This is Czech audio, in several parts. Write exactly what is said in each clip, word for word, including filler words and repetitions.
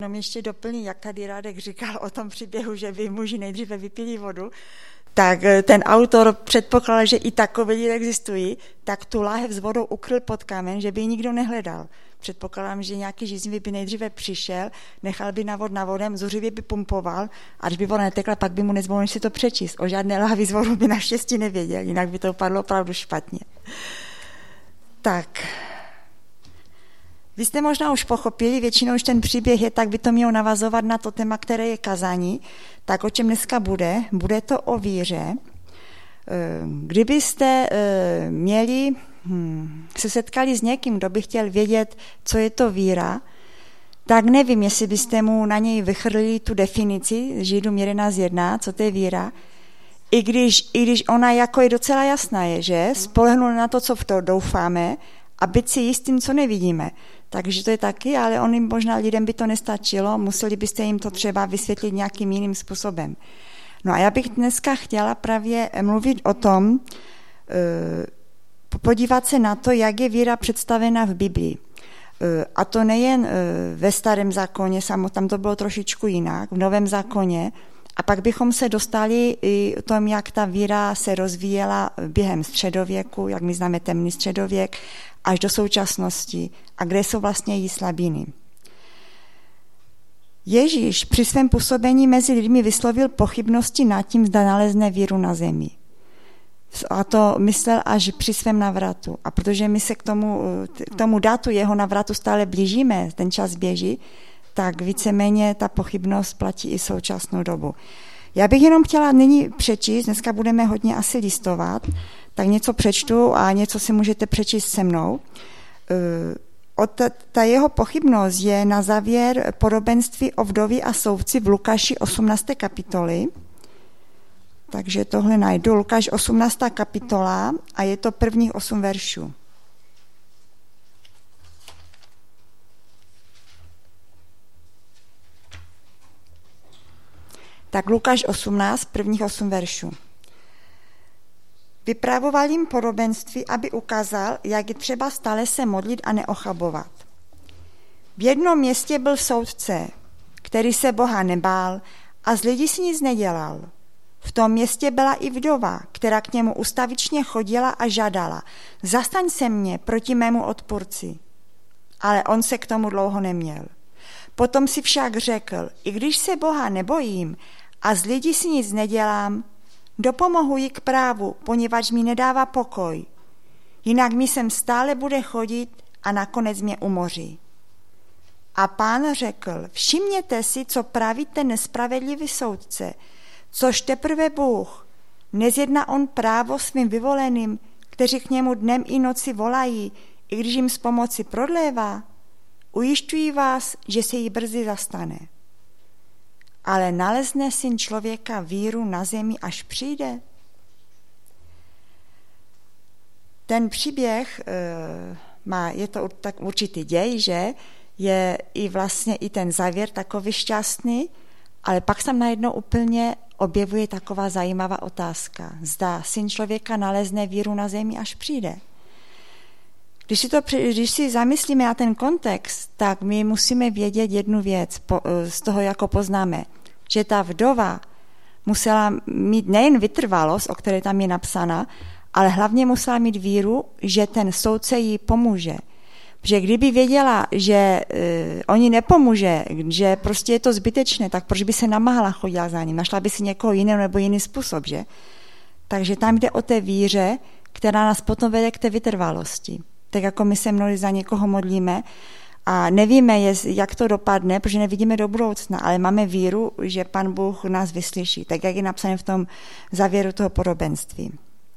No mě ještě doplní, jak tady Radek říkal o tom příběhu, že by muži nejdříve vypili vodu, tak ten autor předpokládal, že i takové lidi existují, tak tu láhev s vodou ukryl pod kámen, že by ji nikdo nehledal. Předpokládám, že nějaký žíznivý by nejdříve přišel, nechal by navod na vodem, zuřivě by pumpoval a když by voda netekla, pak by mu nezvolil si to přečíst. O žádné láhvi s vodou by naštěstí nevěděl, jinak by to padlo opravdu špatně. Tak... Vy jste možná už pochopili, většinou už ten příběh je, tak by to mělo navazovat na to téma, které je kazání. Tak o čem dneska bude? Bude to o víře. Kdybyste měli, se setkali s někým, kdo by chtěl vědět, co je to víra, tak nevím, jestli byste mu na něj vychrlili tu definici Židům jedenáct jedna, co to je víra, i když, i když ona jako je docela jasná, je, že spolehnu na to, co v to doufáme, a být si jistým, co nevidíme. Takže to je taky, ale on jim možná lidem by to nestačilo, museli byste jim to třeba vysvětlit nějakým jiným způsobem. No a já bych dneska chtěla právě mluvit o tom, podívat se na to, jak je víra představena v Biblii. A to nejen ve Starém zákoně, tam to bylo trošičku jinak, v Novém zákoně, a pak bychom se dostali i o tom, jak ta víra se rozvíjela během středověku, jak my známe temný středověk, až do současnosti a kde jsou vlastně její slabiny. Ježíš při svém působení mezi lidmi vyslovil pochybnosti nad tím, zda nalezne víru na zemi. A to myslel až při svém navratu. A protože my se k tomu, k tomu datu jeho navratu stále blížíme, ten čas běží, tak víceméně ta pochybnost platí i současnou dobu. Já bych jenom chtěla nyní přečíst, dneska budeme hodně asi listovat, tak něco přečtu a něco si můžete přečíst se mnou. O ta, ta jeho pochybnost je na závěr podobenství o vdovi a soudci v Lukáši osmnácté kapitoly. Takže tohle najdu. Lukáš osmnáctá kapitola a je to prvních osm veršů. Tak Lukáš osmnáct, prvních osm veršů. Vypravoval jim podobenství, aby ukázal, jak je třeba stále se modlit a neochabovat. V jednom městě byl soudce, který se Boha nebál a z lidí si nic nedělal. V tom městě byla i vdova, která k němu ustavičně chodila a žádala: zastaň se mě proti mému odpůrci. Ale on se k tomu dlouho neměl. Potom si však řekl: i když se Boha nebojím a z lidí si nic nedělám, dopomohu jí k právu, poněvadž mi nedává pokoj. Jinak mi sem stále bude chodit a nakonec mě umoří. A Pán řekl: všimněte si, co praví ten nespravedlivý soudce, což teprve Bůh. Nezjedná on právo svým vyvoleným, kteří k němu dnem i noci volají, i když jim z pomoci prodlévá? Ujišťuji vás, že se jí brzy zastane. Ale nalezne syn člověka víru na zemi, až přijde? Ten příběh má, je to tak určitý děj, že je i vlastně i ten závěr takový šťastný, ale pak se najednou úplně objevuje taková zajímavá otázka. Zda syn člověka nalezne víru na zemi, až přijde. Když si, to, když si zamyslíme na ten kontext, tak my musíme vědět jednu věc, po, z toho jako poznáme, že ta vdova musela mít nejen vytrvalost, o které tam je napsána, ale hlavně musela mít víru, že ten soudce jí pomůže. Protože kdyby věděla, že uh, oni nepomůže, že prostě je to zbytečné, tak proč by se namáhala chodila za ním? Našla by si někoho jiného nebo jiný způsob, že? Takže tam jde o té víře, která nás potom vede k té vytrvalosti. Tak jako my se mnohdy za někoho modlíme a nevíme, jak to dopadne, protože nevidíme do budoucna, ale máme víru, že Pan Bůh nás vyslyší, tak jak je napsané v tom závěru toho podobenství.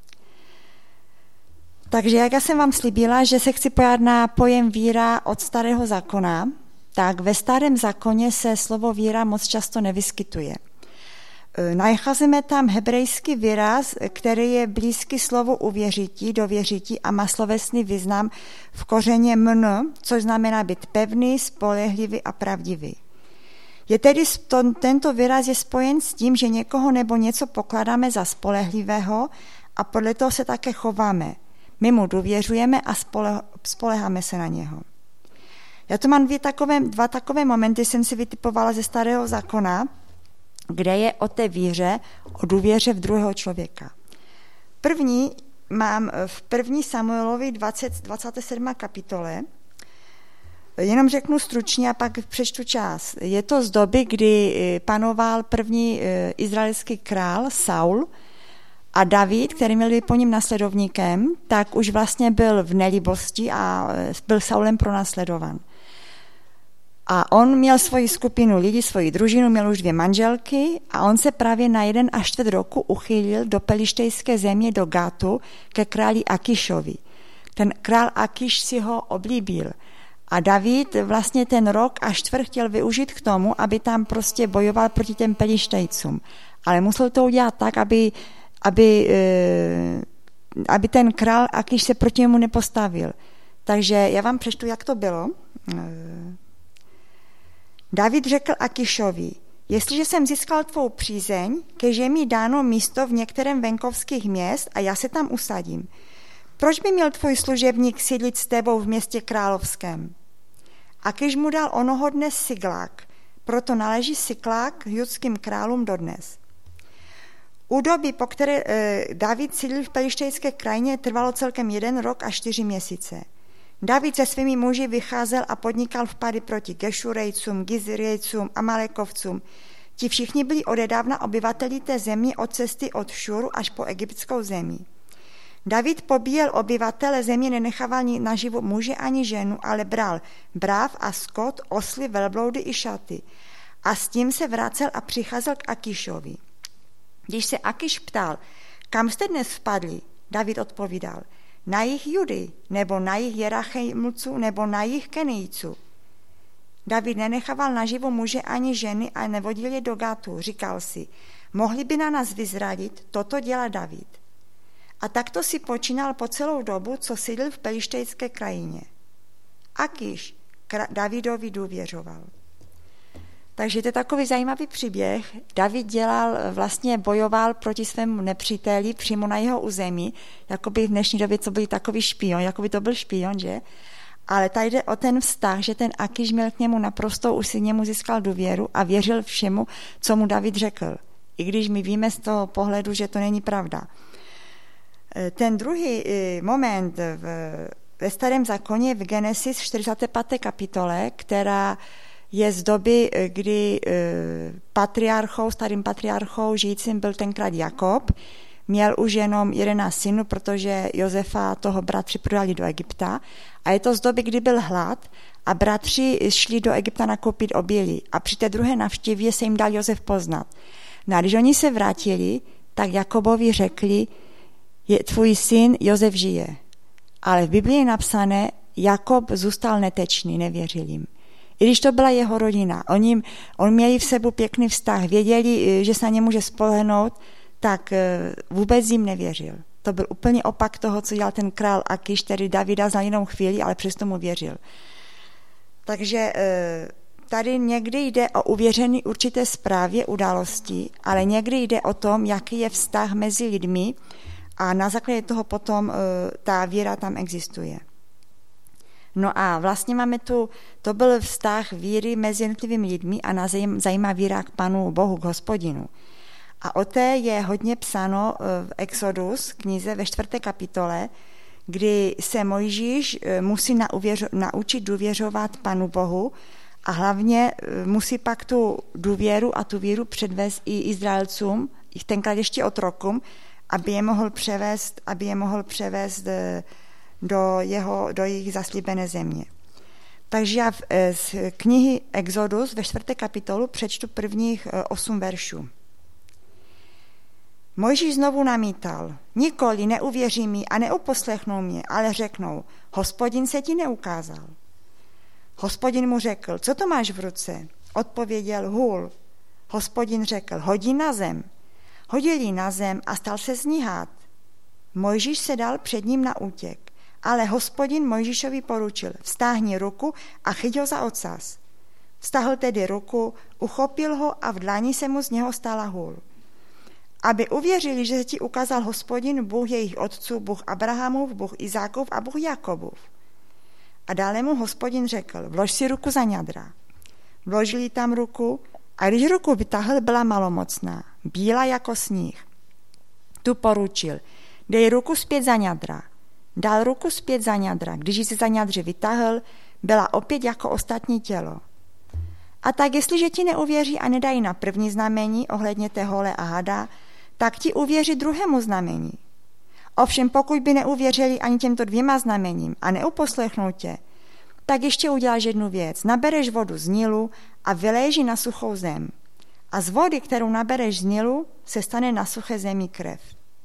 Takže jak já jsem vám slíbila, že se chci pojat na pojem víra od Starého zákona, tak ve Starém zákoně se slovo víra moc často nevyskytuje. Nacházíme tam hebrejský výraz, který je blízký slovu uvěřití, dověřití a má slovesný význam v kořeně mn, což znamená být pevný, spolehlivý a pravdivý. Je tedy to, tento výraz je spojen s tím, že někoho nebo něco pokládáme za spolehlivého a podle toho se také chováme. My mu důvěřujeme a spole, spoleháme se na něho. Já tu mám dvě takové, dva takové momenty, jsem si vytipovala ze Starého zákona, kde je o té víře, o důvěře v druhého člověka. První mám v první Samuelovi dvacet, dvacáté sedmé kapitole, jenom řeknu stručně a pak přečtu čas. Je to z doby, kdy panoval první izraelský král Saul a David, který měl být po něm nasledovníkem, tak už vlastně byl v nelíbosti a byl Saulem pronásledovan. A on měl svoji skupinu lidí, svoji družinu, měl už dvě manželky a on se právě na jeden až čtvrt roku uchýlil do pelištejské země, do Gátu, ke králi Akišovi. Ten král Akiš si ho oblíbil. A David vlastně ten rok až čtvrt chtěl využít k tomu, aby tam prostě bojoval proti těm pelištejcům. Ale musel to udělat tak, aby, aby, aby ten král Akiš se proti němu nepostavil. Takže já vám přečtu, jak to bylo. David řekl Akišovi, jestliže jsem získal tvou přízeň, kež je mi dáno místo v některém venkovských měst a já se tam usadím. Proč by měl tvůj služebník sídlit s tebou v městě královském? A kež mu dal onoho dne Siglák, proto náleží Siglák judským králům dodnes. U doby, po které eh, David sídlil v pelištejské krajině, trvalo celkem jeden rok a čtyři měsíce. David se svými muži vycházel a podnikal vpady proti Gešurejcům, Gizirejcům, Amalekovcům. Ti všichni byli odedávna obyvateli té země od cesty od Šuru až po egyptskou zemi. David pobíjel obyvatele země, nenechával naživu muže ani ženu, ale bral bráv a skot, osly, velbloudy i šaty. A s tím se vracel a přicházel k Akišovi. Když se Akiš ptal, kam jste dnes vpadli, David odpovídal, na jich Judy, nebo na jich Jerachejmců, nebo na jich Kenejců. David nenechával naživu muže ani ženy a nevodil je do Gatu. Říkal si, mohli by na nás vyzradit, toto dělá David. A takto si počínal po celou dobu, co sídlil v pelištejské krajině. Akiš Davidovi důvěřoval. Takže to je takový zajímavý příběh. David dělal, vlastně bojoval proti svému nepříteli přímo na jeho území, jako by v dnešní době to byl takový špion, jako by to byl špion, že? Ale tady jde o ten vztah, že ten Akiš měl k němu naprosto, už si němu získal důvěru a věřil všemu, co mu David řekl. I když my víme z toho pohledu, že to není pravda. Ten druhý moment v, ve Starém zákoně v Genesis čtyřicáté páté kapitole, která je z doby, kdy patriarchou, starým patriarchou žijícím byl tenkrát Jakob, měl už jenom jedenáct synů, protože Josefa toho bratři prodali do Egypta a je to z doby, kdy byl hlad a bratři šli do Egypta nakoupit obilí a při té druhé navštěvě se jim dal Josef poznat. No a když oni se vrátili, tak Jakobovi řekli, je, tvůj syn Josef žije. Ale v Biblii je napsané, Jakob zůstal netečný, nevěřil jim. I když to byla jeho rodina, oni, on měli v sebu pěkný vztah, věděli, že se na ně může spolehnout, tak vůbec jim nevěřil. To byl úplně opak toho, co dělal ten král Akiš, který Davida za jinou chvíli, ale přesto mu věřil. Takže tady někdy jde o uvěření určité zprávě událostí, ale někdy jde o tom, jaký je vztah mezi lidmi a na základě toho potom ta víra tam existuje. No a vlastně máme tu, to byl vztah víry mezi jednotlivými lidmi a nás zajímá víra k Panu Bohu, k Hospodinu. A o té je hodně psáno v Exodus, knize ve čtvrté kapitole, kdy se Mojžíš musí naučit důvěřovat Panu Bohu a hlavně musí pak tu důvěru a tu víru předvést i Izraelcům, i tenkrát ještě otrokům, aby je mohl převést, aby je mohl převést do, jeho, do jejich zaslíbené země. Takže já z knihy Exodus ve čtvrté kapitolu přečtu prvních osm veršů. Mojžíš znovu namítal, nikoli neuvěří mi a neuposlechnou mě, ale řeknou, Hospodin se ti neukázal. Hospodin mu řekl, co to máš v ruce? Odpověděl, hůl. Hospodin řekl, hodí na zem. Hodil ji na zem a stal se zníhat. Mojžíš se dal před ním na útěk, ale Hospodin Mojžíšovi poručil, vztáhni ruku a chyť ho za ocas. Vztahl tedy ruku, uchopil ho a v dlani se mu z něho stala hůl. Aby uvěřili, že se ti ukázal Hospodin, Bůh jejich otců, Bůh Abrahamův, Bůh Izákův a Bůh Jakobův. A dále mu Hospodin řekl, vlož si ruku za ňadra. Vložil jí tam ruku a když ruku vytáhl, byla malomocná, bílá jako sníh. Tu poručil, dej ruku zpět za ňadra. Dal ruku zpět za ňadra. Když ji si za ňadře vytáhl, byla opět jako ostatní tělo. A tak jestliže ti neuvěří a nedají na první znamení ohledně té hole a hada, tak ti uvěří druhému znamení. Ovšem pokud by neuvěřili ani těmto dvěma znamením a neuposlechnou tě, tak ještě uděláš jednu věc. Nabereš vodu z Nilu a vyleješ ji na suchou zem. A z vody, kterou nabereš z Nilu, se stane na suché zemi krev.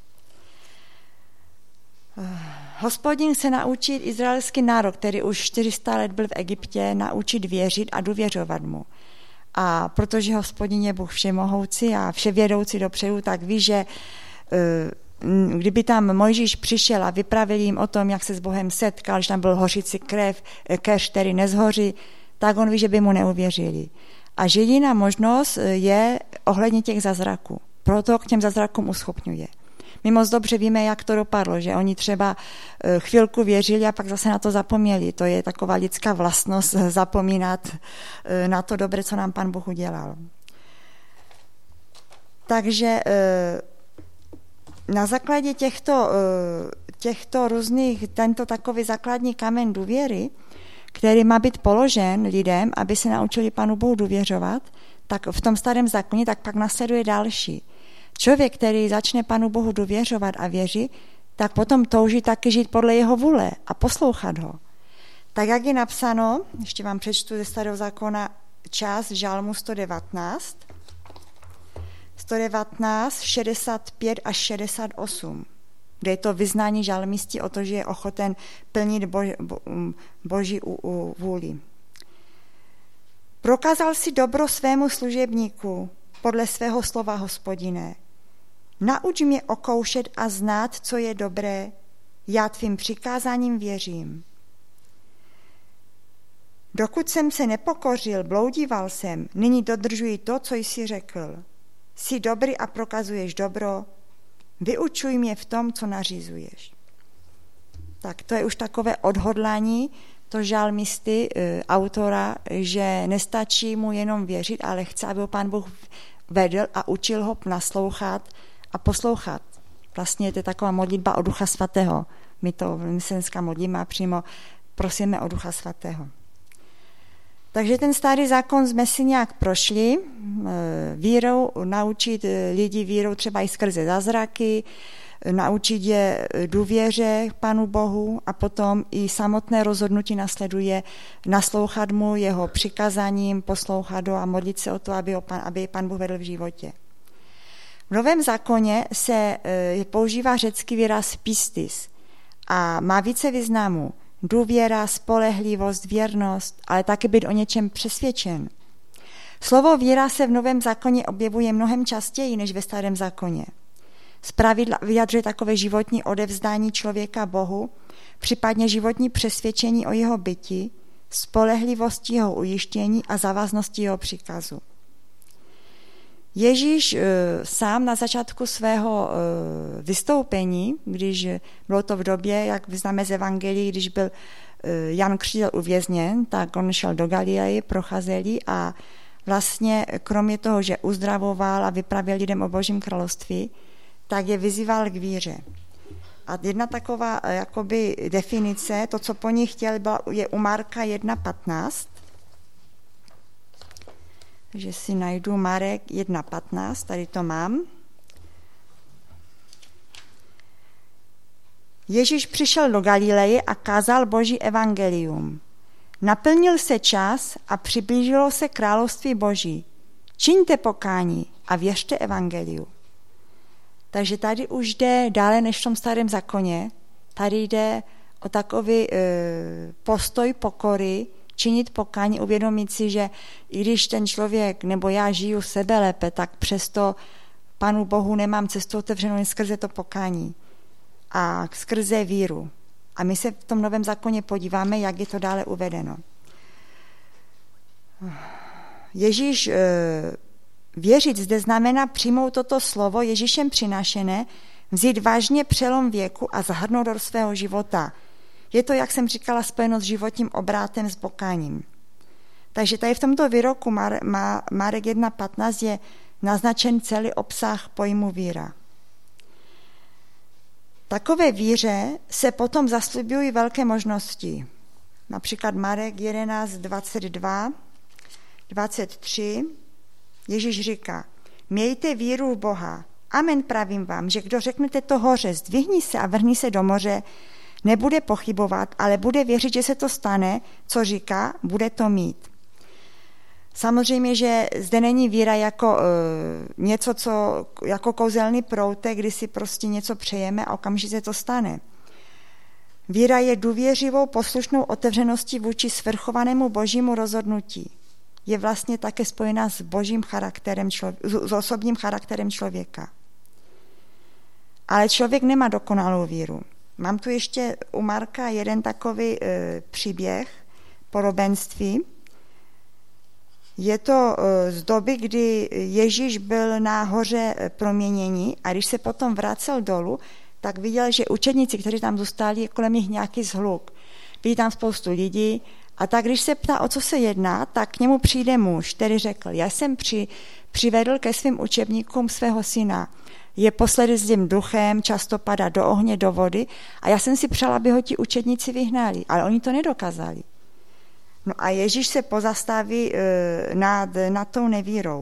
Hospodin chce naučit izraelský národ, který už čtyři sta let byl v Egyptě, naučit věřit a důvěřovat mu. A protože Hospodin je Bůh všemohoucí a vševědoucí dopředu, tak ví, že kdyby tam Mojžíš přišel a vypravil jim o tom, jak se s Bohem setkal, že tam byl hořící krev, keř, který nezhoří, tak on ví, že by mu neuvěřili. A že jediná možnost je ohledně těch zázraků. Proto k těm zázrakům uschopňuje. My moc dobře víme, jak to dopadlo, že oni třeba chvilku věřili a pak zase na to zapomněli. To je taková lidská vlastnost zapomínat na to dobré, co nám Pan Bůh udělal. Takže na základě těchto, těchto různých, tento takový základní kamen důvěry, který má být položen lidem, aby se naučili Panu Bohu důvěřovat, tak v tom starém zákoně tak pak nasleduje další. Člověk, který začne Panu Bohu důvěřovat a věří, tak potom touží taky žít podle jeho vůle a poslouchat ho. Tak jak je napsáno, ještě vám přečtu ze starého zákona část Žalmu sto devatenáct, sto devatenáct, šedesát pět až šedesát osm, kde je to vyznání žalmisti o to, že je ochoten plnit bož, bo, Boží u, u, vůli. Prokázal si dobro svému služebníku podle svého slova, Hospodine. Nauč mě okoušet a znát, co je dobré, já tvým přikázáním věřím. Dokud jsem se nepokořil, bloudíval jsem, nyní dodržuji to, co jsi řekl. Jsi dobrý a prokazuješ dobro, vyučuj mě v tom, co nařizuješ. Tak to je už takové odhodlání to žalmisty, e, autora, že nestačí mu jenom věřit, ale chce, aby ho Pán Bůh vedl a učil ho naslouchat a poslouchat. Vlastně je to taková modlitba o Ducha Svatého. My to my se dneska modlíme a přímo prosíme o Ducha Svatého. Takže ten starý zákon jsme si nějak prošli, vírou, naučit lidi vírou třeba i skrze zázraky, naučit je důvěře Panu Bohu a potom i samotné rozhodnutí nasleduje naslouchat mu, jeho přikázáním, poslouchat ho a modlit se o to, aby, ho pan, aby Pan Bůh vedl v životě. V Novém zákoně se používá řecký výraz pistis a má více významů. Důvěra, spolehlivost, věrnost, ale taky být o něčem přesvědčen. Slovo víra se v Novém zákoně objevuje mnohem častěji než ve Starém zákoně. Zpravidla vyjadřuje takové životní odevzdání člověka Bohu, případně životní přesvědčení o jeho byti, spolehlivosti jeho ujištění a závaznosti jeho příkazu. Ježíš e, sám na začátku svého e, vystoupení, když bylo to v době, jak známe z Evangelií, když byl e, Jan Křtitel uvězněn, tak on šel do Galileji, procházel a vlastně kromě toho, že uzdravoval a vypravěl lidem o Božím království, tak je vyzýval k víře. A jedna taková jakoby definice, to, co po ní chtěl, byla, je u Marka jedna patnáct. Takže si najdu Marek jedna patnáct, tady to mám. Ježíš přišel do Galileje a kázal Boží evangelium. Naplnil se čas a přiblížilo se království Boží. Čiňte pokání a věřte evangeliu. Takže tady už jde dále než v tom starém zákoně. Tady jde o takový e, postoj pokory, činit pokání, uvědomit si, že i když ten člověk nebo já žiju sebe lépe, tak přesto Panu Bohu nemám cestu otevřenou jen skrze to pokání a skrze víru. A my se v tom Novém zákoně podíváme, jak je to dále uvedeno. Ježíš e, věřit zde znamená přijmout toto slovo Ježíšem přinášené, vzít vážně přelom věku a zahrnout do svého života. Je to, jak jsem říkala, spojeno s životním obrátem, s pokáním. Takže tady v tomto výroku Marek jedna patnáct je naznačen celý obsah pojmu víra. Takové víře se potom zaslibují velké možnosti. Například Marek jedenáct dvacet dva, dvacet tři. Ježíš říká, mějte víru v Boha. Amen, pravím vám, že kdo řeknete to hoře, zdvihni se a vrhni se do moře, nebude pochybovat, ale bude věřit, že se to stane, co říká, bude to mít. Samozřejmě, že zde není víra jako uh, něco, co, jako kouzelný proutek, kdy si prostě něco přejeme a okamžitě to stane. Víra je důvěřivou, poslušnou otevřeností vůči svrchovanému božímu rozhodnutí. Je vlastně také spojená s božím charakterem, člověk, s osobním charakterem člověka. Ale člověk nemá dokonalou víru. Mám tu ještě u Marka jeden takový e, příběh, podobenství. Je to e, z doby, kdy Ježíš byl na hoře proměnění a když se potom vracel dolů, tak viděl, že učedníci, kteří tam zůstali, kolem nich nějaký zhluk. Vidí tam spoustu lidí a tak, když se ptá, o co se jedná, tak k němu přijde muž, který řekl, já jsem při, přivedl ke svým učebníkům svého syna. Je posledy zlým duchem, často padá do ohně, do vody a já jsem si přál, aby ho ti učedníci vyhnali, ale oni to nedokázali. No a Ježíš se pozastaví e, nad, nad tou nevírou.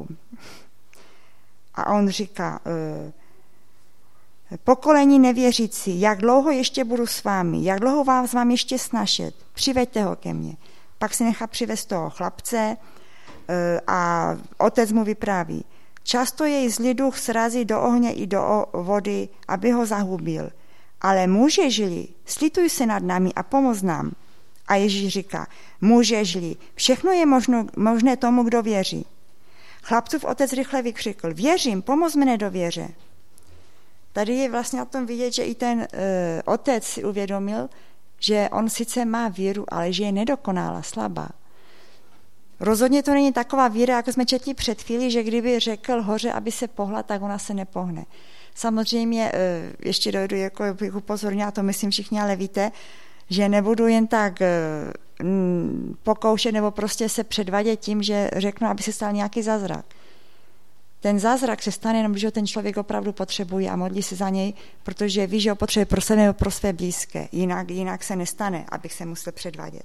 A on říká, e, pokolení nevěřící, jak dlouho ještě budu s vámi, jak dlouho vás mám ještě snašet, přiveďte ho ke mně. Pak si nechá přivést toho chlapce e, a otec mu vypráví, často jej zlý duch srazí do ohně i do vody, aby ho zahubil. Ale můžeš-li, slituj se nad námi a pomoz nám. A Ježíš říká, můžeš-li, všechno je možno, možné tomu, kdo věří. Chlapcův otec rychle vykřikl, věřím, pomoz mne do věře. Tady je vlastně na tom vidět, že i ten uh, otec si uvědomil, že on sice má víru, ale že je nedokonalá, slabá. Rozhodně to není taková víra, jako jsme četli před chvíli, že kdyby řekl hoře, aby se pohla, tak ona se nepohne. Samozřejmě, uh, ještě dojdu, jako bych upozornila, to myslím všichni, ale víte, že nebudu jen tak uh, pokoušet nebo prostě se předvadět tím, že řeknu, aby se stal nějaký zázrak. Ten zázrak se stane jenom, když ho ten člověk opravdu potřebuje a modlí se za něj, protože ví, že ho potřebuje pro sebe nebo pro své blízké. Jinak, jinak se nestane, abych se musel předvádět.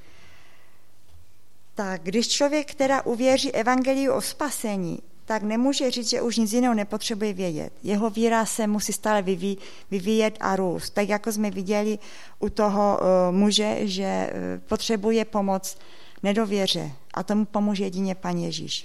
Tak když člověk teda uvěří evangeliu o spasení, tak nemůže říct, že už nic jiného nepotřebuje vědět. Jeho víra se musí stále vyví, vyvíjet a růst. Tak jako jsme viděli u toho uh, muže, že uh, potřebuje pomoc nedověře a tomu pomůže jedině Pán Ježíš.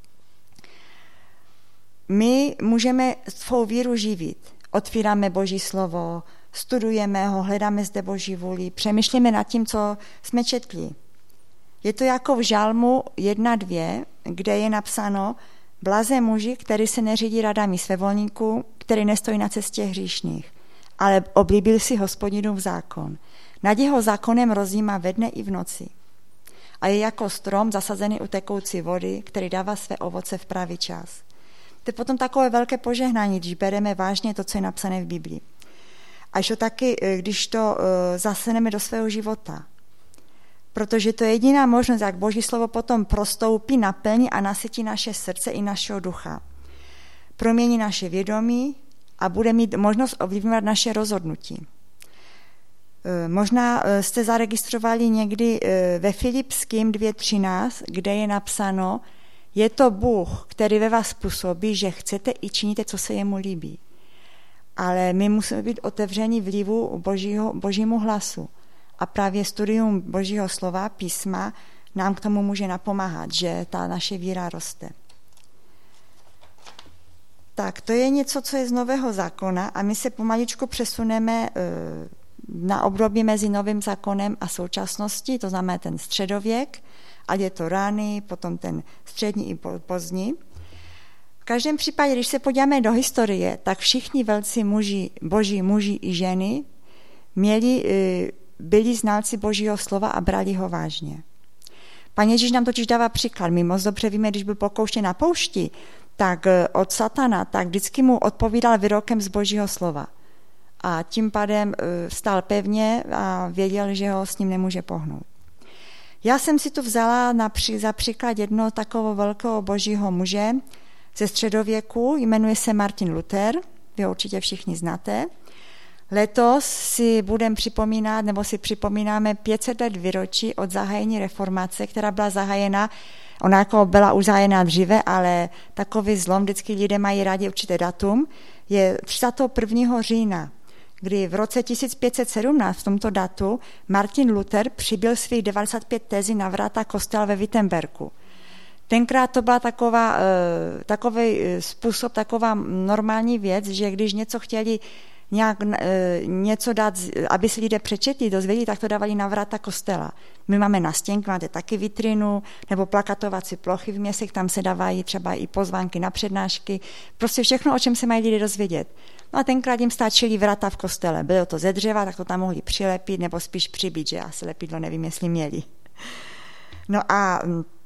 My můžeme svou víru živit. Otvíráme Boží slovo, studujeme ho, hledáme zde Boží vůli, přemýšlíme nad tím, co jsme četli. Je to jako v Žalmu jedna dvě, kde je napsáno blaze muži, který se neřídí radami svévolníků, který nestojí na cestě hříšných, ale oblíbil si Hospodinův zákon. Nad jeho zákonem rozjímá ve dne i v noci. A je jako strom zasazený u tekoucí vody, který dává své ovoce v pravý čas. To je potom takové velké požehnání, když bereme vážně to, co je napsané v Biblii. A ještě taky, když to zaseneme do svého života. Protože to je jediná možnost, jak Boží slovo potom prostoupí, naplní a nasytí naše srdce i našeho ducha. Promění naše vědomí a bude mít možnost ovlivňovat naše rozhodnutí. Možná jste zaregistrovali někdy ve Filipským dvě třináct, kde je napsáno, je to Bůh, který ve vás působí, že chcete i činíte, co se jemu líbí. Ale my musíme být otevření vlivu božího, božímu hlasu. A právě studium Božího slova, písma, nám k tomu může napomáhat, že ta naše víra roste. Tak, to je něco, co je z Nového zákona a my se pomaličku přesuneme na období mezi Novým zákonem a současností, to znamená ten středověk, ať je to raný, potom ten střední i pozdní. V každém případě, když se podíváme do historie, tak všichni velcí muži, boží muži i ženy měli, byli znalci Božího slova a brali ho vážně. Pán Ježíš nám totiž dává příklad. My moc dobře víme, když byl pokouštěn na poušti, tak od satana, tak vždycky mu odpovídal výrokem z Božího slova. a tím pádem stál pevně a věděl, že ho s ním nemůže pohnout. Já jsem si tu vzala napří, za příklad jednoho takového velkého božího muže ze středověku, jmenuje se Martin Luther, vy ho určitě všichni znáte. Letos si budeme připomínat, nebo si připomínáme pět set let výročí od zahájení reformace, která byla zahájena, ona jako byla už zahájena dříve, ale takový zlom, vždycky lidé mají rádi určité datum, je třicátého prvního října, kdy v roce tisíc pět set sedmnáct v tomto datu Martin Luther přibyl svých devadesát pět tezí na vrata kostela ve Wittenbergu. Tenkrát to byla taková, takový způsob, taková normální věc, že když něco chtěli nějak něco dát, aby si lidé přečetli, dozvěděli, tak to dávali na vrata kostela. My máme na stěnku, máte taky vitrinu, nebo plakatovací plochy v městech, tam se dávají třeba i pozvánky na přednášky, prostě všechno, o čem se mají lidé dozvědět. No a tenkrát jim stačily vrata v kostele. Bylo to ze dřeva, tak to tam mohli přilepit, nebo spíš přibít, že asi lepidlo nevím, jestli měli. No a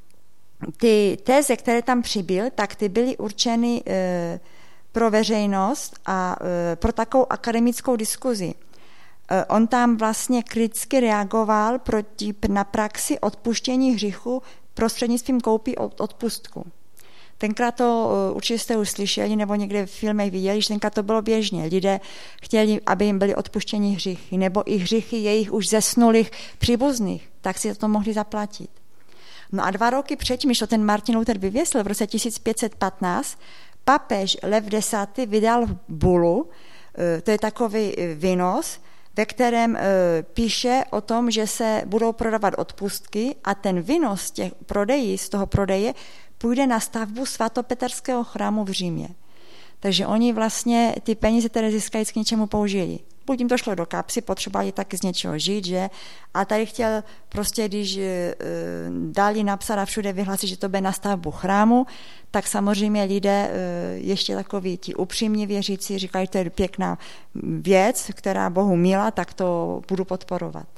ty téze, které tam přibyl, tak ty byly určeny e, pro veřejnost a e, pro takovou akademickou diskuzi. E, on tam vlastně kriticky reagoval proti, na praxi odpuštění hříchu prostřednictvím koupí od, odpustku. Tenkrát to e, určitě jste už slyšeli nebo někde v filmech viděli, že tenkrát to bylo běžně. Lidé chtěli, aby jim byly odpuštěni hříchy nebo i hříchy jejich už zesnulých příbuzných, tak si to mohli zaplatit. No a dva roky předtím, když to ten Martin Luther vyvěsil v roce tisíc pět set patnáct, papež Lev desátý vydal bulu, to je takový výnos, ve kterém píše o tom, že se budou prodávat odpustky a ten výnos z těch prodejí, z toho prodeje půjde na stavbu svatopetrského chrámu v Římě. Takže oni vlastně ty peníze, které získají, k něčemu použili. Buď jim to šlo do kapsy, potřebovali taky z něčeho žít, že? A tady chtěl prostě, když e, dali napsat a všude vyhlásit, že to bude na stavbu chrámu, tak samozřejmě lidé, e, ještě takoví ti upřímní věřící, říkají, že to je pěkná věc, která Bohu milá, tak to budu podporovat.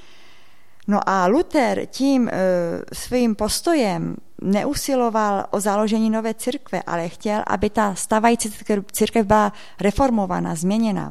No a Luther tím e, svým postojem neusiloval o založení nové církve, ale chtěl, aby ta stávající církev byla reformovaná, změněna.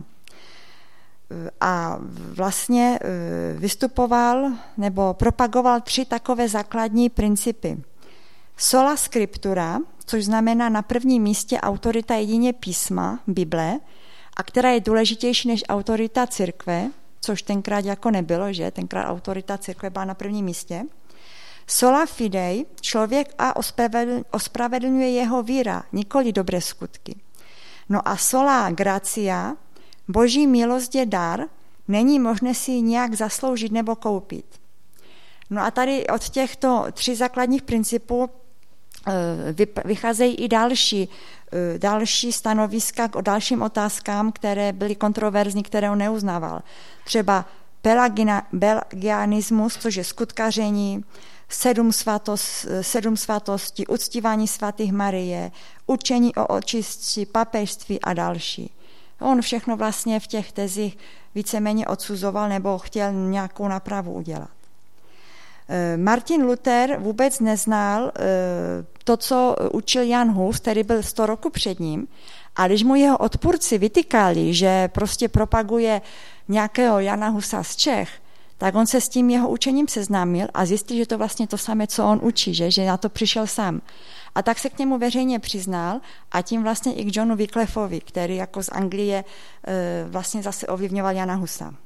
A vlastně vystupoval nebo propagoval tři takové základní principy. Sola scriptura, což znamená na prvním místě autorita jedině písma, Bible, a která je důležitější než autorita církve, což tenkrát jako nebylo, že? Tenkrát autorita církve byla na prvním místě. Sola fidei, člověk a ospravedlňuje jeho víra, nikoli dobré skutky. No a sola gratia, Boží milost je dar, není možné si ji nějak zasloužit nebo koupit. No a tady od těchto tří základních principů vycházejí i další, další stanoviska k dalším otázkám, které byly kontroverzní, které on neuznával. Třeba pelagianismus, což je skutkaření, sedm, svatost, sedm svatosti, uctívání svatých Marie, učení o očistci, papežství a další. On všechno vlastně v těch tezích víceméně odsuzoval nebo chtěl nějakou nápravu udělat. Martin Luther vůbec neznal to, co učil Jan Hus, který byl sto roku před ním, a když mu jeho odpůrci vytýkali, že prostě propaguje nějakého Jana Husa z Čech, tak on se s tím jeho učením seznámil a zjistil, že to vlastně to samé, co on učí, že, že na to přišel sám. A tak se k němu veřejně přiznal a tím vlastně i k Johnu Wycliffovi, který jako z Anglie vlastně zase ovlivňoval Jana Husa.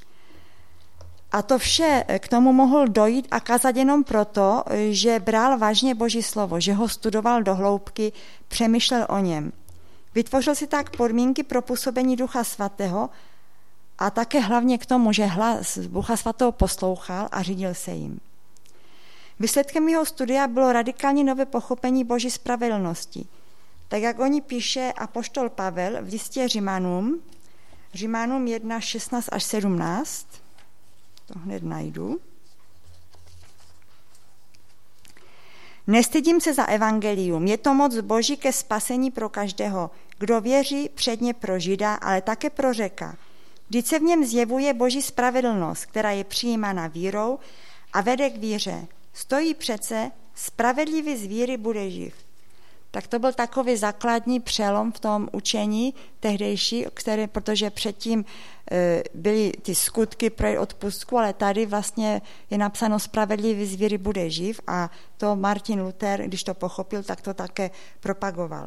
A to vše k tomu mohl dojít a kázat jenom proto, že bral vážně Boží slovo, že ho studoval do hloubky, přemýšlel o něm. Vytvořil si tak podmínky pro působení Ducha Svatého a také hlavně k tomu, že hlas Ducha Svatého poslouchal a řídil se jim. Výsledkem jeho studia bylo radikálně nové pochopení Boží spravedlnosti. Tak jak o ní píše apoštol Pavel v listě Římanům, Římanům jedna, šestnáct až sedmnáct, to hned najdu. Nestydím se za evangelium, je to moc Boží ke spasení pro každého, kdo věří, předně pro Žida, ale také pro Řeka. Vždyť se v něm zjevuje Boží spravedlnost, která je přijímána vírou a vede k víře. Stojí přece, spravedlivý z víry bude živ. tak to byl takový základní přelom v tom učení tehdejší, které, protože předtím e, byly ty skutky pro odpustku, ale tady vlastně je napsáno spravedlivý zvíry bude živ a to Martin Luther, když to pochopil, tak to také propagoval.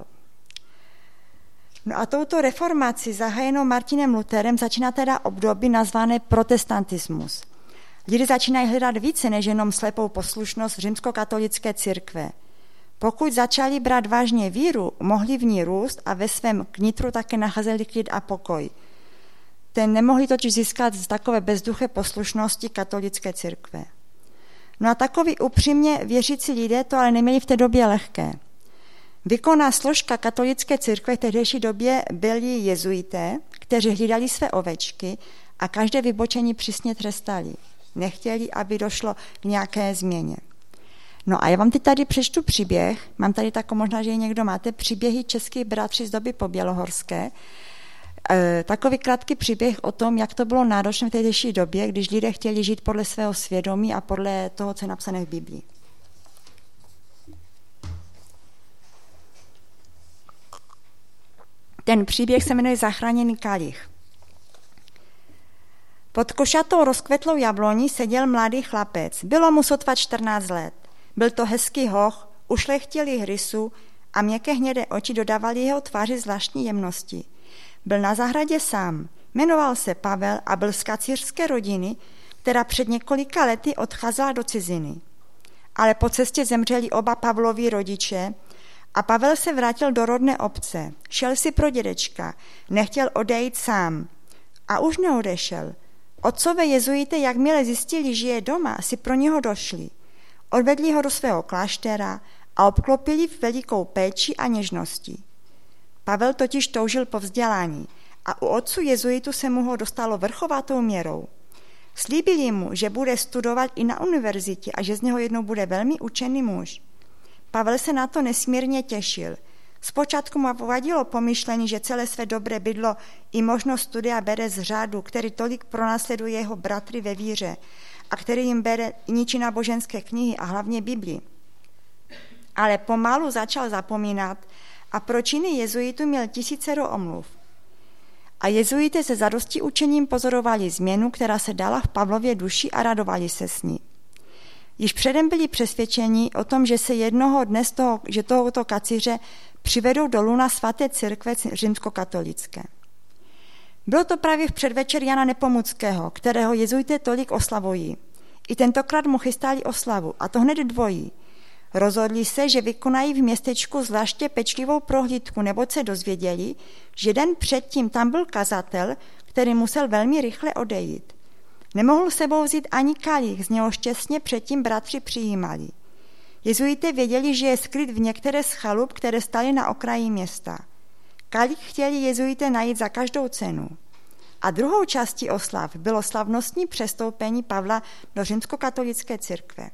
No a touto reformací zahájenou Martinem Lutherem začíná teda období nazvané protestantismus. Lidé začínají hledat více než jenom slepou poslušnost římskokatolické církve. Pokud začali brát vážně víru, mohli v ní růst a ve svém vnitru také nacházeli klid a pokoj. Ten nemohli totiž získat z takové bezduché poslušnosti katolické církve. No a takoví upřímně věřící lidé to ale neměli v té době lehké. Výkonná složka katolické církve v tehdejší době byli jezuité, kteří hlídali své ovečky a každé vybočení přísně trestali. Nechtěli, aby došlo k nějaké změně. No a já vám teď tady přečtu příběh, mám tady takovou, možná, že ji někdo máte, příběhy českých bratří z doby pobělohorské. E, takový krátký příběh o tom, jak to bylo náročné v tehdejší době, když lidé chtěli žít podle svého svědomí a podle toho, co je napsané v Biblii. Ten příběh se jmenuje Zachráněný kalich. Pod košatou rozkvetlou jabloní seděl mladý chlapec. Bylo mu sotva čtrnáct let. Byl to hezký hoch, ušlechtilých rysů a měkké hnědé oči dodávaly jeho tváři zvláštní jemnosti. Byl na zahradě sám. Jmenoval se Pavel a byl z kacířské rodiny, která před několika lety odcházela do ciziny. Ale po cestě zemřeli oba Pavlovi rodiče a Pavel se vrátil do rodné obce. Šel si pro dědečka, nechtěl odejít sám. A už neodešel. Otcové jezuité, jakmile zjistili, že je doma, si pro něho došli. Odvedli ho do svého kláštera a obklopili v velikou péči a něžností. Pavel totiž toužil po vzdělání a u otců jezuitů se mu ho dostalo vrchovatou měrou. Slíbili mu, že bude studovat i na univerzitě a že z něho jednou bude velmi učený muž. Pavel se na to nesmírně těšil. Zpočátku mu vadilo pomyšlení, že celé své dobré bydlo i možnost studia bere z řádu, který tolik pronásleduje jeho bratry ve víře a který jim bere i ničí náboženské knihy a hlavně Biblii. Ale pomalu začal zapomínat a pro činy jezuitů měl tisícero omluv. A jezuité se zadosti učením pozorovali změnu, která se dala v Pavlově duši a radovali se s ní. Již předem byli přesvědčeni o tom, že se jednoho dne z toho, že tohoto kacíře přivedou dolů na svaté církve římskokatolické. Bylo to právě v předvečer Jana Nepomuckého, kterého jezuité tolik oslavují. I tentokrát mu chystali oslavu, a to hned dvojí. Rozhodli se, že vykonají v městečku zvláště pečlivou prohlídku, neboť se dozvěděli, že den předtím tam byl kazatel, který musel velmi rychle odejít. Nemohl sebou vzít ani kalich, z něhož těsně předtím bratři přijímali. Jezuité věděli, že je skryt v některé z chalup, které staly na okraji města. Kalich chtěli jezuité najít za každou cenu. A druhou částí oslav bylo slavnostní přestoupení Pavla do římskokatolické církve.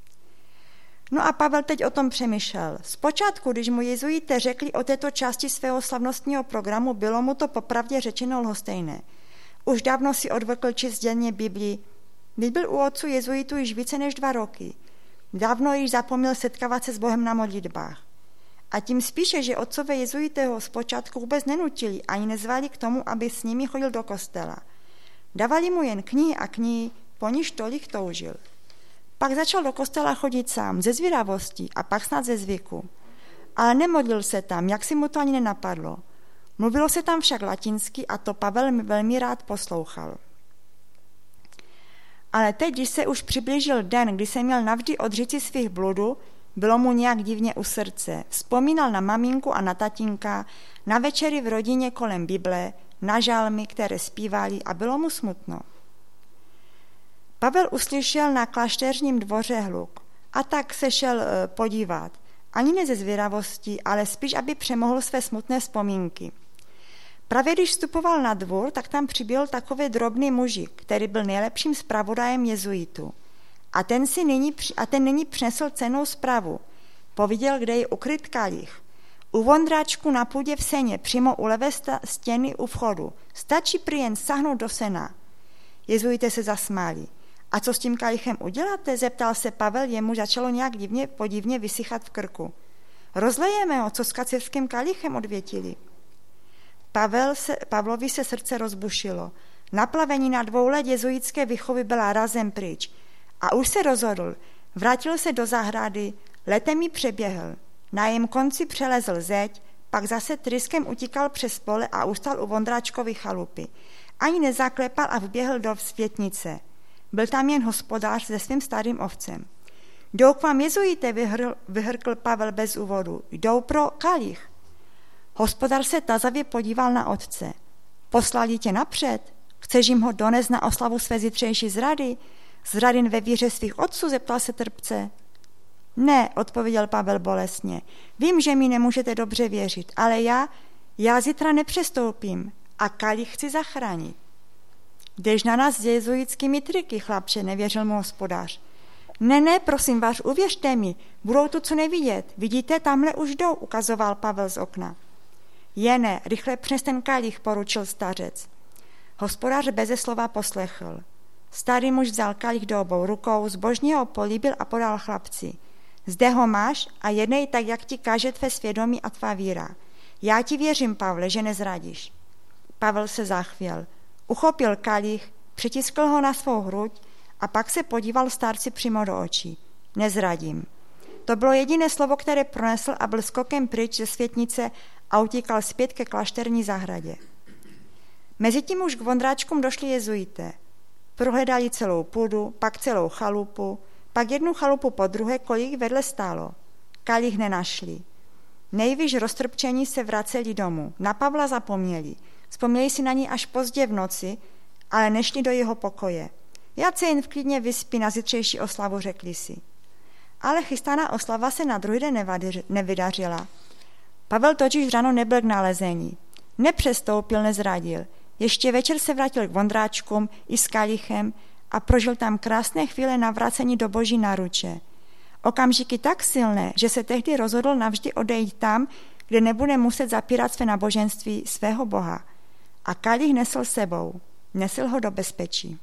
No a Pavel teď o tom přemýšlel. Zpočátku, když mu jezuité řekli o této části svého slavnostního programu, bylo mu to popravdě řečeno lhostejné. Už dávno si odvykl číst denně Biblii. Když byl u otců jezuitů již více než dva roky. Dávno již zapomněl setkávat se s Bohem na modlitbách. A tím spíše, že otcové jezuité ho zpočátku vůbec nenutili ani nezvali k tomu, aby s nimi chodil do kostela. Dávali mu jen knihy a knihy, po níž tolik toužil. Pak začal do kostela chodit sám, ze zvědavosti a pak snad ze zvyku. Ale nemodlil se tam, jak si mu to ani nenapadlo. Mluvilo se tam však latinsky a to Pavel velmi rád poslouchal. Ale teď, když se už přiblížil den, kdy se měl navždy odříci svých bludů, bylo mu nějak divně u srdce. Vzpomínal na maminku a na tatínka, na večery v rodině kolem Bible, na žalmy, které zpívali a bylo mu smutno. Pavel uslyšel na klášterním dvoře hluk a tak se šel podívat. Ani ne ze zvědavosti, ale spíš, aby přemohl své smutné vzpomínky. Právě když vstupoval na dvůr, tak tam přibyl takový drobný mužík, který byl nejlepším zpravodajem jezuitů. A ten, si nyní, a ten nyní přinesl cennou zprávu. Poviděl, kde je ukryt kalich. U vondráčku na půdě v seně, přímo u levé stěny u vchodu. Stačí prý jen sáhnout do sena. Jezuité se zasmáli. A co s tím kalichem uděláte? Zeptal se Pavel, jemu začalo nějak divně, podivně vysychat v krku. Rozlejeme ho, co s kacevským kalichem, odvětili. Pavel se, Pavlovi se srdce rozbušilo. Naplavení na dvou let jezuitské výchovy byla razem pryč. A už se rozhodl. Vrátil se do zahrady, letem ji přeběhl. Na jejím konci přelezl zeď, pak zase tryskem utíkal přes pole a ustal u Vondráčkovy chalupy. Ani nezaklepal a vběhl do světnice. Byl tam jen hospodář se svým starým ovcem. Jdou k vám jezuité, vyhr, vyhrkl Pavel bez úvodu. Jdou pro kalich. Hospodář se tazavě podíval na otce. Poslali tě napřed? Chceš jim ho donést na oslavu své zítřejší zrady? Zrady ve víře svých otců, zeptal se trpce. Ne, odpověděl Pavel bolestně. Vím, že mi nemůžete dobře věřit, ale já, já zítra nepřestoupím a kalich chci zachránit. Jdeš na nás s jezuitskými triky, chlapče, nevěřil mu hospodář. Ne, ne, prosím vás, uvěřte mi, budou tu co nevidět. Vidíte, tamhle už jdou, ukazoval Pavel z okna. Jene, rychle přines ten kalich, poručil stařec. Hospodář beze slova poslechl. Starý muž vzal kalich do obou rukou, zbožně ho políbil a podal chlapci. Zde ho máš a jednej tak, jak ti káže tvé svědomí a tvá víra. Já ti věřím, Pavle, že nezradíš. Pavel se zachvěl. Uchopil kalich, přitiskl ho na svou hruď a pak se podíval starci přímo do očí. Nezradím. To bylo jediné slovo, které pronesl a byl skokem pryč ze světnice a utíkal zpět ke klášterní zahradě. Mezitím už k Vondráčkům došli jezuité. Prohledali celou půdu, pak celou chalupu, pak jednu chalupu po druhé, kolik vedle stálo. Kalich nenašli. Nejvíš roztrpčení se vraceli domů. Na Pavla zapomněli. Vzpomněli si na ní až pozdě v noci, ale nešli do jeho pokoje. Jak se jen v klidně vyspí na zítřejší oslavu, řekli si. Ale chystaná oslava se na druhý den nevydařila. Pavel totiž ráno nebyl k nalezení. Nepřestoupil, nezradil. Ještě večer se vrátil k Vondráčkům i s kalichem a prožil tam krásné chvíle navracení do boží náruče. Okamžiky tak silné, že se tehdy rozhodl navždy odejít tam, kde nebude muset zapírat své náboženství svého Boha. A kalich nesl sebou. Nesl ho do bezpečí.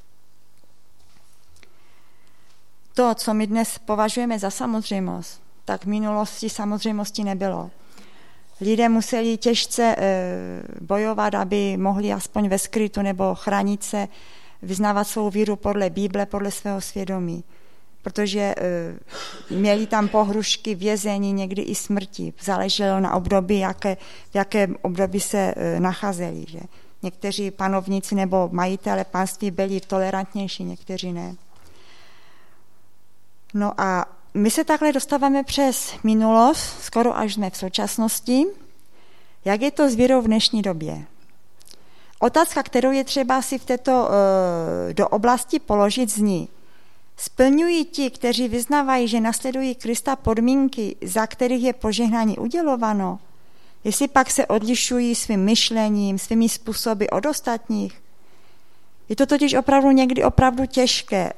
To, co my dnes považujeme za samozřejmost, tak v minulosti samozřejmosti nebylo. Lidé museli těžce bojovat, aby mohli aspoň ve skrytu nebo chránit se, vyznávat svou víru podle Bible, podle svého svědomí. Protože měli tam pohrušky, vězení, někdy i smrti. Záleželo na období, jaké, v jakém období se nacházeli. Že? Někteří panovníci nebo majitele panství byli tolerantnější, někteří ne. No a my se takhle dostáváme přes minulost, skoro až jsme v současnosti. Jak je to s vírou v dnešní době? Otázka, kterou je třeba si v této do oblasti položit, zní: splňují ti, kteří vyznávají, že nasledují Krista, podmínky, za kterých je požehnání udělováno? Jestli pak se odlišují svým myšlením, svými způsoby od ostatních? Je to totiž opravdu někdy opravdu těžké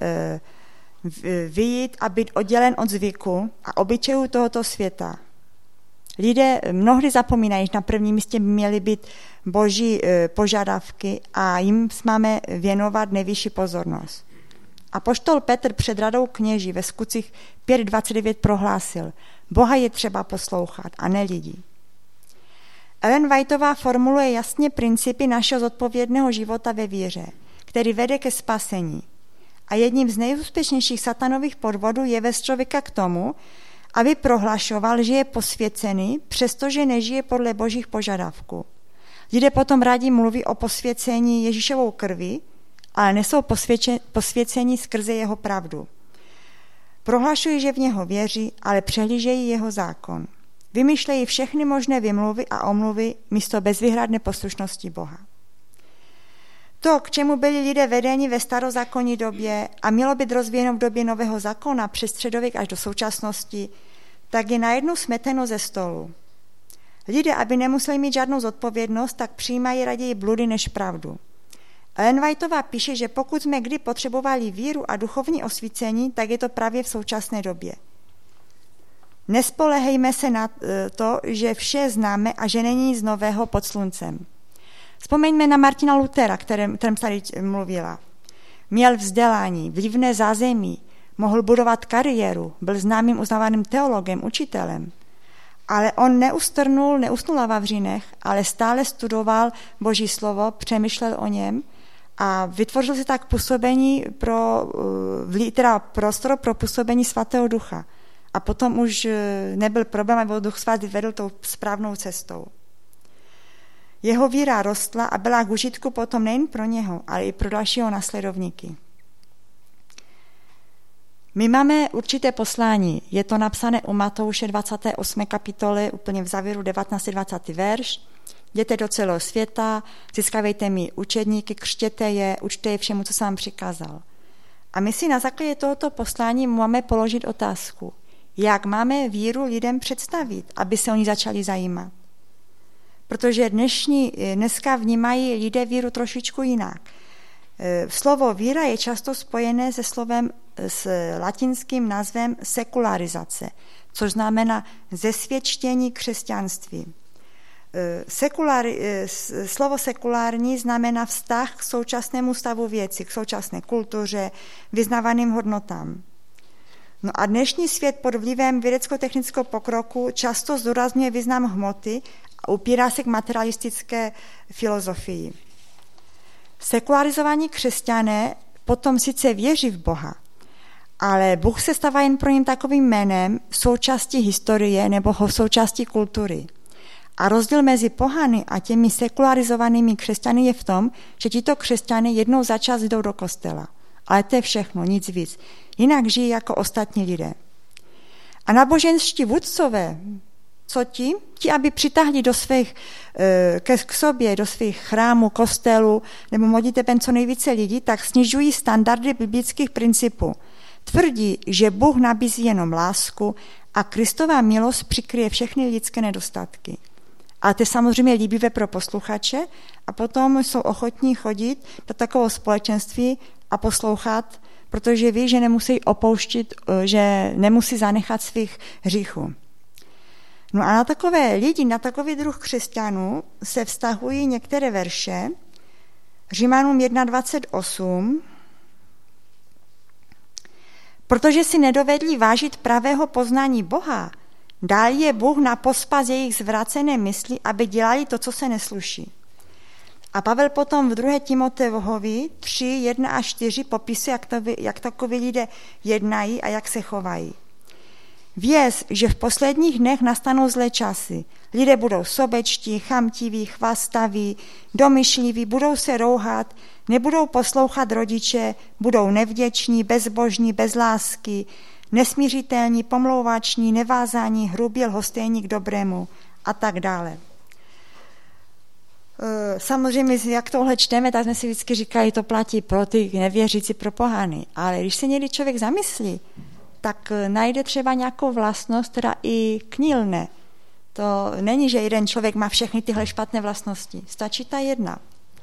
vyjít a být oddělen od zvyku a obyčejů tohoto světa. Lidé mnohdy zapomínají, že na prvním místě by měly být boží požadavky a jim máme věnovat nejvyšší pozornost. Apoštol Petr před radou kněží ve Skutcích pět dvacet devět prohlásil: Boha je třeba poslouchat a ne lidí. Ellen Whiteová formuluje jasně principy našeho zodpovědného života ve víře, který vede ke spasení. A jedním z nejúspěšnějších satanových podvodů je vést člověka k tomu, aby prohlašoval, že je posvěcený, přestože nežije podle božích požadavků. Lidé potom rádi mluví o posvěcení Ježíšovou krví, ale nesou posvěcení skrze jeho pravdu. Prohlašují, že v něho věří, ale přehlížejí jeho zákon. Vymýšlejí všechny možné vymluvy a omluvy místo bezvýhradné poslušnosti Boha. To, k čemu byli lidé vedeni ve starozákonní době a mělo být rozvíjeno v době nového zákona přes středověk až do současnosti, tak je najednou smeteno ze stolu. Lidé, aby nemuseli mít žádnou zodpovědnost, tak přijímají raději bludy než pravdu. Ellen Whiteová píše, že pokud jsme kdy potřebovali víru a duchovní osvícení, tak je to právě v současné době. Nespolehejme se na to, že vše známe a že není nic nového pod sluncem. Vzpomeňme na Martina Luthera, kterém, kterém tady mluvila. Měl vzdělání, vlivné zázemí, mohl budovat kariéru, byl známým uznávaným teologem, učitelem. Ale on neustrnul, neusnul na vavřínech, ale stále studoval Boží slovo, přemýšlel o něm a vytvořil si tak působení pro, teda prostor pro působení Svatého Ducha. A potom už nebyl problém, aby Duch Svatý vedl tou správnou cestou. Jeho víra rostla a byla k užitku potom nejen pro něho, ale i pro dalšího následovníky. My máme určité poslání. Je to napsané u Matouše dvacáté osmé kapitoly, úplně v závěru devatenáctý dvacátý verš. Jděte do celého světa, získávejte mi učedníky, křtěte je, učte je všemu, co jsem vám přikázal. A my si na základě tohoto poslání máme položit otázku, jak máme víru lidem představit, aby se oni začali zajímat. Protože dnešní, dneska vnímají lidé víru trošičku jinak. Slovo víra je často spojené se slovem, s latinským názvem sekularizace, což znamená zesvědčení křesťanství. Sekulari, slovo sekulární znamená vztah k současnému stavu věci, k současné kultuře, vyznávaným hodnotám. No a dnešní svět pod vlivem vědecko-technického pokroku často zdůrazňuje význam hmoty a upírá se k materialistické filozofii. Sekularizovaní křesťané potom sice věří v Boha, ale Bůh se stává jen pro ně takovým jménem součástí historie nebo součástí kultury. A rozdíl mezi pohany a těmi sekularizovanými křesťany je v tom, že tito křesťané jednou za čas jdou do kostela. Ale to je všechno, nic víc. Jinak žijí jako ostatní lidé. A náboženští vůdcové, co ti? Ti, aby přitáhli do svých, ke k sobě, do svých chrámů, kostelů nebo modliteben co nejvíce lidí, tak snižují standardy biblických principů. Tvrdí, že Bůh nabízí jenom lásku a Kristova milost přikryje všechny lidské nedostatky. A to je samozřejmě líbivé pro posluchače a potom jsou ochotní chodit do takového společenství a poslouchat, protože ví, že nemusí opouštět, že nemusí zanechat svých hříchů. No a na takové lidi, na takový druh křesťanů se vztahují některé verše. Římanům jedna dvacet osm. Protože si nedovedli vážit pravého poznání Boha, dal je Bůh na pospas jejich zvrácené mysli, aby dělali to, co se nesluší. A Pavel potom v druhé Timoteovi tři, jedna a čtyři popisuje, jak, to, jak takoví lidé jednají a jak se chovají. Věz, že v posledních dnech nastanou zlé časy. Lidé budou sobečtí, chamtiví, chvastaví, domyšliví, budou se rouhat, nebudou poslouchat rodiče, budou nevděční, bezbožní, bez lásky, nesmířitelní, pomlouvační, nevázaní, hrubí, lhostejní k dobrému a tak dále. Samozřejmě, jak tohle čteme, tak jsme si vždycky říkali, to platí pro ty nevěřící, pro pohany. Ale když se někdy člověk zamyslí, tak najde třeba nějakou vlastnost, která i knilne. To není, že jeden člověk má všechny tyhle špatné vlastnosti. Stačí ta jedna.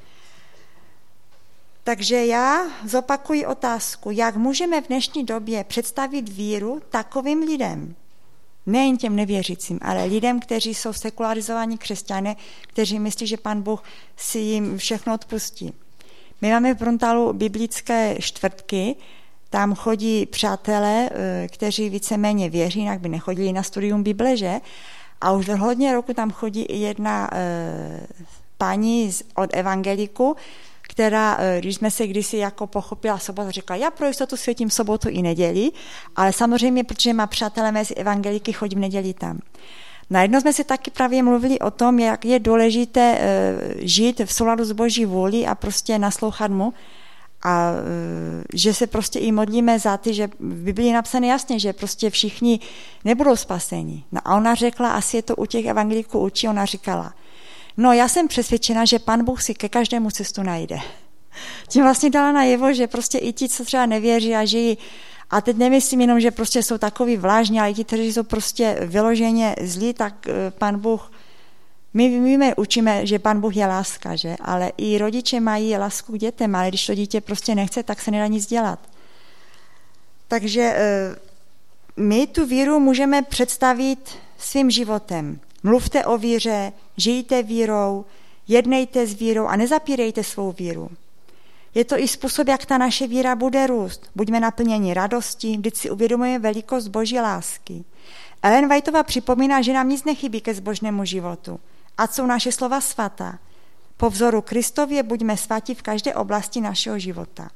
Takže já zopakuji otázku, jak můžeme v dnešní době představit víru takovým lidem. Nejen těm nevěřícím, ale lidem, kteří jsou sekularizovaní křesťané, kteří myslí, že Pan Bůh si jim všechno odpustí. My máme v Bruntalu biblické čtvrtky, tam chodí přátelé, kteří víceméně věří, jinak by nechodili na studium Bible, že? A už hodně roku tam chodí i jedna e, paní od evangeliku, která, když jsme se kdysi jako pochopila sobotu, řekla, já pro jistotu světím sobotu i neděli, ale samozřejmě, protože má přátelé mezi evangeliky, chodím neděli tam. Najednou jsme si taky právě mluvili o tom, jak je důležité e, žít v souladu s Boží vůli a prostě naslouchat mu. A že se prostě i modlíme za ty, že v Biblii je napsané jasně, že prostě všichni nebudou spaseni. No a ona řekla, asi je to u těch evangeliků učí, ona říkala, no já jsem přesvědčena, že Pan Bůh si ke každému cestu najde. Tím vlastně dala najevo, že prostě i ti, co třeba nevěří a žijí, a teď nemyslím jenom, že prostě jsou takový vlážní, ale i ti, kteří jsou prostě vyloženě zlí, tak Pan Bůh, my víme, učíme, že Pan Bůh je láska, že? Ale i rodiče mají lásku k dětem, ale když to dítě prostě nechce, tak se nedá nic dělat. Takže my tu víru můžeme představit svým životem. Mluvte o víře, žijte vírou, jednejte s vírou a nezapírejte svou víru. Je to i způsob, jak ta naše víra bude růst. Buďme naplněni radostí, vždyť si uvědomujeme velikost Boží lásky. Ellen Whiteová připomíná, že nám nic nechybí ke zbožnému životu. A jsou naše slova svatá. Po vzoru Kristově buďme svatí v každé oblasti našeho života.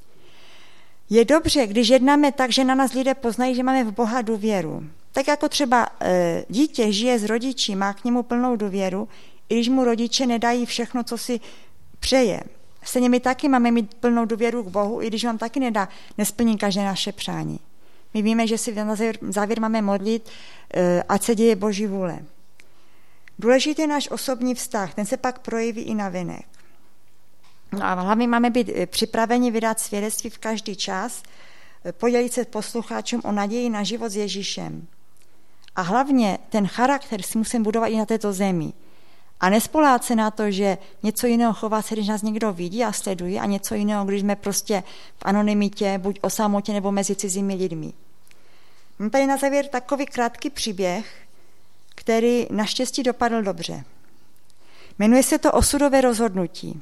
Je dobře, když jednáme tak, že na nás lidé poznají, že máme v Boha důvěru. Tak jako třeba e, dítě žije s rodiči, má k němu plnou důvěru, i když mu rodiče nedají všechno, co si přeje. Stejně my taky máme mít plnou důvěru k Bohu, i když on taky nedá, nesplní každé naše přání. My víme, že si na závěr máme modlit, e, ať se děje Boží vůle. Důležitý je náš osobní vztah, ten se pak projeví i navenek. No a hlavně máme být připraveni vydat svědectví v každý čas, podělit se posluchačům o naději na život s Ježíšem. A hlavně ten charakter si musíme budovat i na této zemi. A nespoléhat se na to, že něco jiného chová se, když nás někdo vidí a sleduje, a něco jiného, když jsme prostě v anonymitě, buď o samotě nebo mezi cizími lidmi. Mám tady na závěr takový krátký příběh, který naštěstí dopadl dobře. Jmenuje se to Osudové rozhodnutí.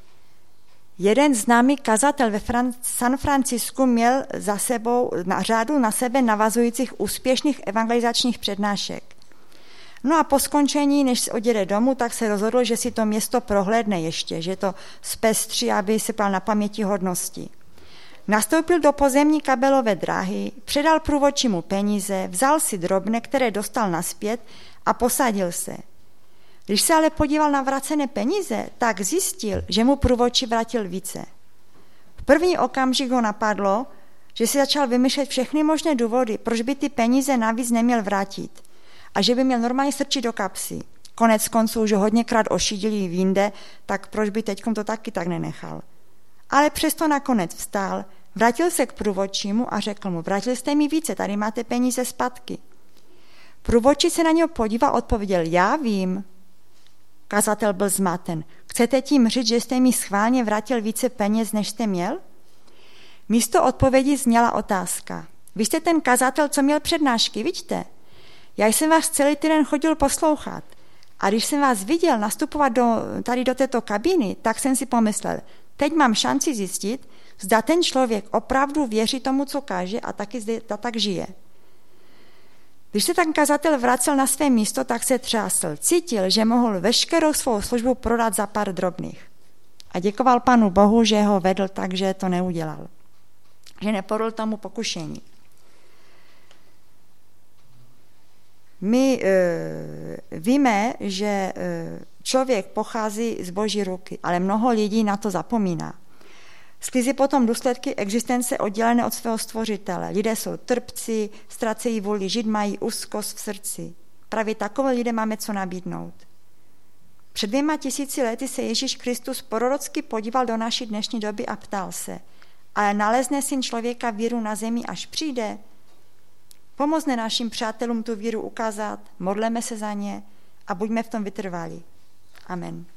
Jeden známý kazatel ve Fran- San Francisku měl za sebou na řádu na sebe navazujících úspěšných evangelizačních přednášek. No a po skončení, než se odjede domů, tak se rozhodl, že si to město prohlédne ještě, že to zpestří, aby se pral na paměti hodnosti. Nastoupil do pozemní kabelové dráhy, předal průvodčímu peníze, vzal si drobné, které dostal nazpět a posadil se. Když se ale podíval na vracené peníze, tak zjistil, že mu průvodčí vrátil více. V první okamžik ho napadlo, že si začal vymýšlet všechny možné důvody, proč by ty peníze navíc neměl vrátit a že by měl normálně strčit do kapsy. Konec konců už ho hodněkrát ošidili jinde, tak proč by teďkom to taky tak nenechal. Ale přesto nakonec vstál, vrátil se k průvodčímu a řekl mu, vrátil jste mi více, tady máte peníze zpátky. Průvodčí se na něho podíval a odpověděl, já vím. Kazatel byl zmaten. Chcete tím říct, že jste mi schválně vrátil více peněz, než jste měl? Místo odpovědi zněla otázka. Vy jste ten kazatel, co měl přednášky, vidíte? Já jsem vás celý týden chodil poslouchat. A když jsem vás viděl nastupovat do, tady do této kabiny, tak jsem si pomyslel, teď mám šanci zjistit, zda ten člověk opravdu věří tomu, co káže a taky zde, a tak žije. Když se ten kazatel vracel na své místo, tak se třásl. Cítil, že mohl veškerou svou službu prodat za pár drobných. A děkoval Panu Bohu, že ho vedl tak, že to neudělal. Že nepodl tomu pokušení. My e, víme, že e, člověk pochází z Boží ruky, ale mnoho lidí na to zapomíná. Sklízí potom důsledky existence oddělené od svého stvořitele. Lidé jsou trpci, ztracejí vůli žít, mají úzkost v srdci. Právě takové lidé máme co nabídnout. Před dvěma tisíci lety se Ježíš Kristus prorocky podíval do naší dnešní doby a ptal se, ale nalezne Syn člověka víru na zemi, až přijde? Pomozme našim přátelům tu víru ukázat, modleme se za ně a buďme v tom vytrvalí. Amen.